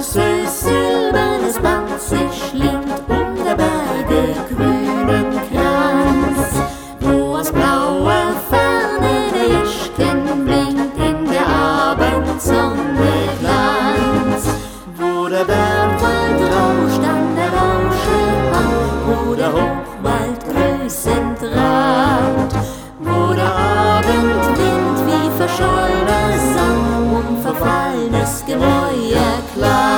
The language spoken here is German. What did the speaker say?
süßes silbernes Band sich schlingt um der Berge grünen Kranz, wo aus blauer Ferne der Jeschken blinkt in der Abendsonne Glanz, wo der Bergwald rauscht an der Rauschehang, wo der Hochwald grüßend ragt, wo der Abendwind wie verschollener Sang um verfallenes Gemäuer klagt.